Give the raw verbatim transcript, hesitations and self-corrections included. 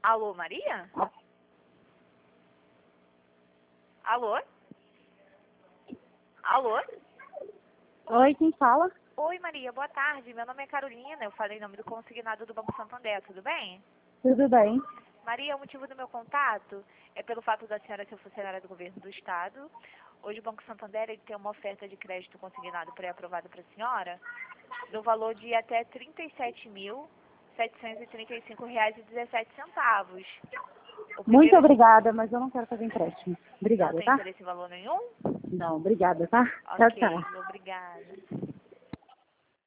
Alô, Maria? Alô? Alô? Oi, quem fala? Oi, Maria, boa tarde. Meu nome é Carolina, eu falei em nome do consignado do Banco Santander, tudo bem? Tudo bem? Maria, o motivo do meu contato é pelo fato da senhora ser funcionária do governo do estado. Hoje o Banco Santander ele tem uma oferta de crédito consignado pré-aprovada para a senhora, no valor de até trinta e sete mil, setecentos e trinta e cinco reais e dezessete centavos. O Muito primeiro obrigada, mas eu não quero fazer empréstimo. não Obrigada, tem tá? interesse em valor nenhum? Não, obrigada, tá? Tchau, Ok, tchau. obrigada.